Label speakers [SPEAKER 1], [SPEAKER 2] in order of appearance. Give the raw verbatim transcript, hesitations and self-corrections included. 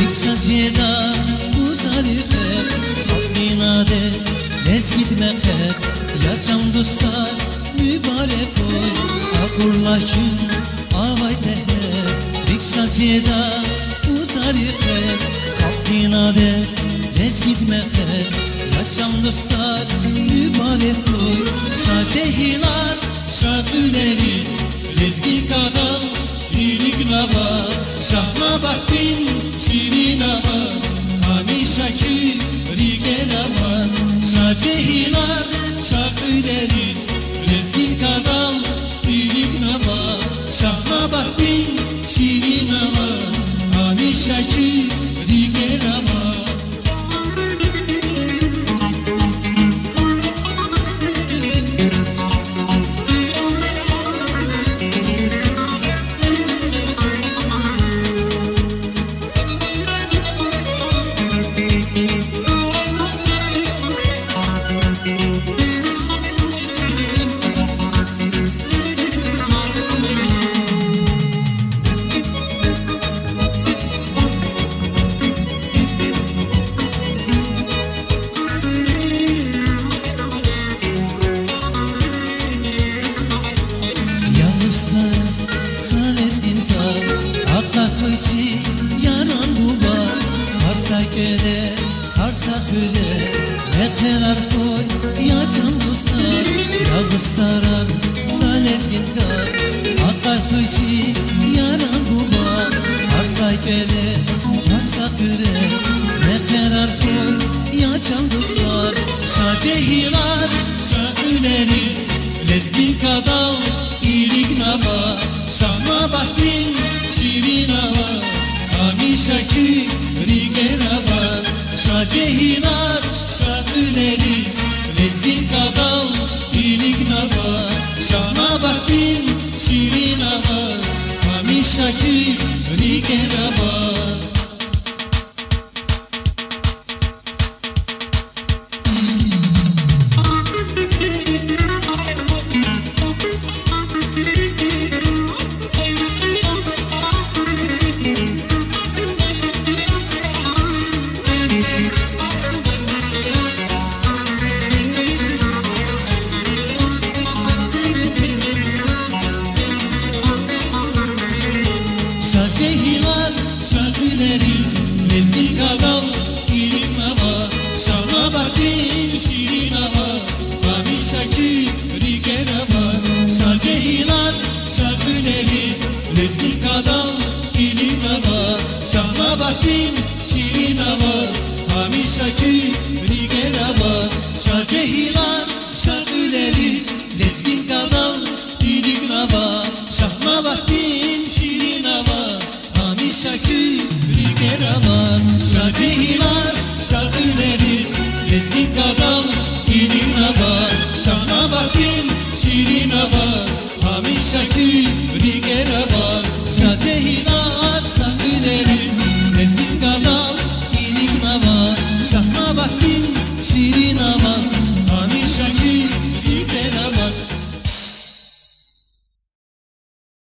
[SPEAKER 1] Saceda uzarıqıq Haqqinadə Lez gitməqıq Yaşam dostlar mübarək oy Aqurlaşın avay dəhər Rik saceda uzarıqıq Haqqinadə Lez gitməqıq Yaşam dostlar mübarək oy Sacehilar şarküleriz Lezgin kadal iyilik nava Şahnabaktin şirin avaz Hamişaki rigel avaz Sacehilar şarküleriz Lezgin kadal iyilik nava Şahnabaktin şirin avaz Hamişaki rigel avaz Yanan buba Harsa köle, harsa köle Meteler koy, yaşam dostlar Yağıstarar, salezgin kar Akka tuşi, yanan buba Harsa köle, harsa köle Meteler koy, yaşam dostlar Sacehilar, şaküleriz Lezgin kadal, iyilik nava Şahmabaktin, şirin avaz Hamişaki rigel avaz Sacehilar şarküleriz Lezgin kadal iyilik nava Şahmabaktin şirin avaz Hamişaki rigel avaz Sacehilar şarküleriz Lezgin kadal iyilik nava Şahnabaktin şirin avaz Hamişaki rigel avaz Sacehilar şarküleriz Lezgin kadal iyilik nava Şahnabaktin şirin avaz Hamişaki rigel avaz Sacehilar şarküleriz Lezgin kadal iyilik nava Şahnabaktin şirin avaz Hamişaki rigel avaz Sacehilar şarküleriz Lezgin kadal iyilik nava Şahnabaktin şirin avaz